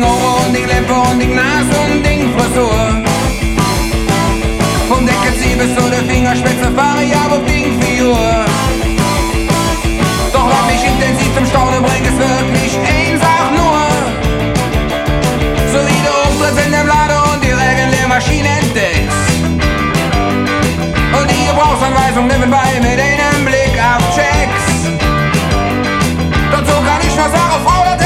Ohren und die Lippe und die Nase und die Frisur. Vom Deckelzeh bis zu der Fingerspitze fahre ich ab auf die Figur. Doch was mich intensiv zum Staunen bringt, ist wirklich eine Sache nur. So wie du umtrittst in dem Laden und die Regeln der Maschine entdeckst. Und die Gebrauchsanweisung nebenbei mit denen